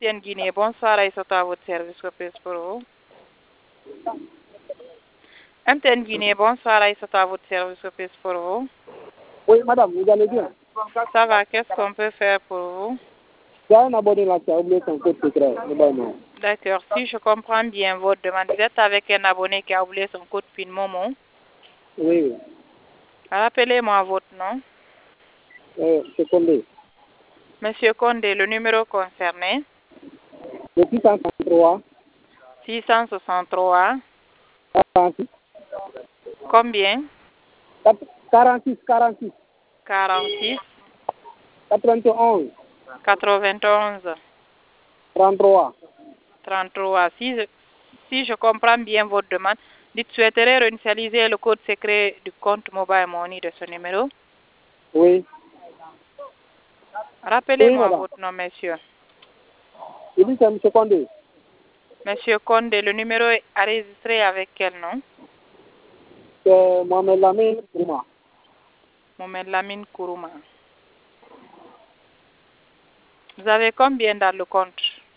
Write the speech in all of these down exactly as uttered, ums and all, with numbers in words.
M T N Guinée, bonsoir, Aïssatou à votre service, que puis-je pour vous? M T N Guinée, bonsoir, Aïssatou à votre service, que puis-je pour vous? Oui, madame, vous allez bien? Ça va, qu'est-ce qu'on peut faire pour vous? Il y a un abonné là qui a oublié son code secret. D'accord, si je comprends bien votre demande, vous êtes avec un abonné qui a oublié son code PIN Momo. Oui, oui. Rappelez-moi votre nom. Euh, c'est Condé. Monsieur Condé, le numéro concerné. Le six cent soixante-trois. six cent soixante-trois. quarante-six. Combien? quarante-six, quarante-six. quarante-six. quatre-vingt-onze. quatre-vingt-onze. trente-trois. trente-trois. Si je, si je comprends bien votre demande, dites souhaiterez réinitialiser le code secret du compte Mobile Money de ce numéro. Oui. Rappelez-moi Oui, votre nom, monsieur. Je dis c'est M. Condé. Monsieur Condé, le numéro est enregistré avec quel nom? C'est Mohamed Lamine Kourma. Mohamed Lamine Kourouma. Vous avez combien dans le compte?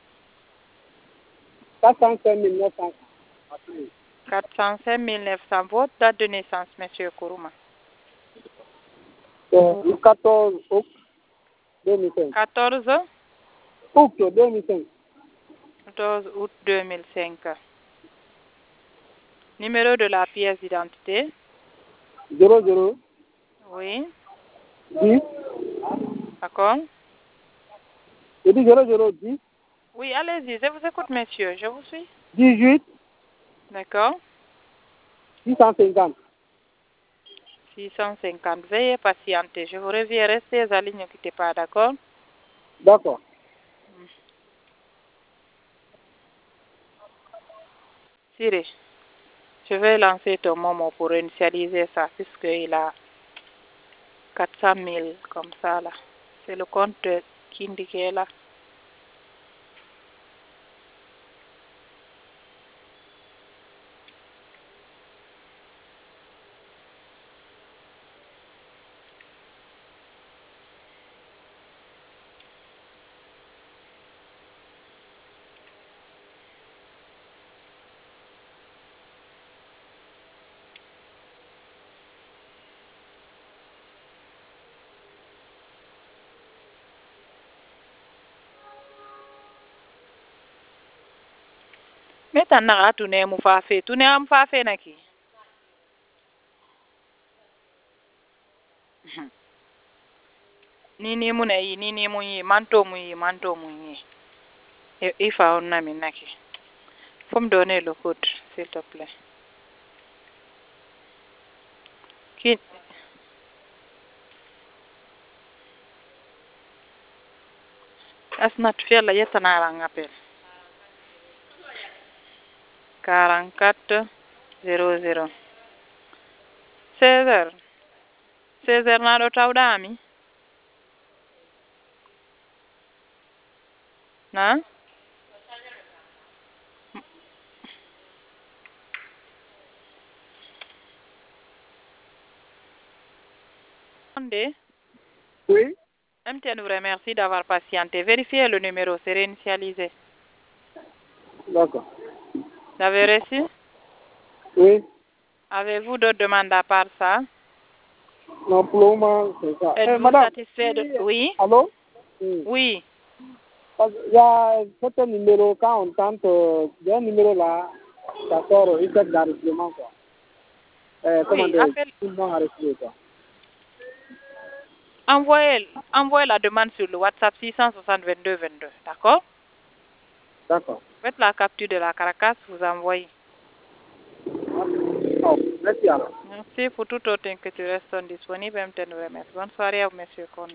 quatre cent cinq mille neuf cents. quatre cent cinq mille neuf cents. Votre date de naissance, monsieur Kourouma? C'est le quatorze août deux mille cinq. quatorze août deux mille cinq. quatorze août deux mille cinq. Numéro de la pièce d'identité? zéro zéro. Oui. dix. D'accord. Je dis zéro zéro dix. Oui, allez-y, je vous écoute, monsieur. Je vous suis. dix-huit. D'accord. six cent cinquante. six cent cinquante. Veuillez patienter. Je vous reviens. Restez à ligne, ne quittez pas, d'accord? D'accord. Siri, je vais lancer ton Momo pour initialiser ça, puisqu'il a quatre cent mille comme ça, là. C'est le compte qui indiquait là. Mais t'en as tout ne mu fa fait, tout ne am fa fait naki. Ni ni mu na yi, ni ni mu yi, manto mu yi, manto mu yi. Il faut on na mi naki. Faut me donner le code, s'il te plaît. Qui Asnat fier la yetana la ngapel. quarante-quatre zéro zéro. seize heures. seize heures na do tawdami. Na? Oui. M T N vous remercie d'avoir patienté. Vérifiez le numéro, c'est réinitialisé. D'accord. Vous avez reçu? Oui. Avez-vous d'autres demandes à part ça? Non, pour le moment, c'est ça. Eh, Êtes-vous madame. satisfait de... Oui? Allô? Oui. Oui. Parce qu'il y a certains numéros, quand on tente, euh, il y a un numéro là, ça sort une tête d'enregistrement, quoi. Euh, comment Oui, dire, appelle... tout le monde enregistré, quoi. Envoyez, envoyez la demande sur le WhatsApp six cent soixante vingt-deux vingt-deux, d'accord? D'accord. Faites la capture de la caracasse, vous envoyez. Oh, merci alors. Merci pour tout autre que tu restes disponible. M T N vous remercie. Bonne soirée à vous, monsieur Kon.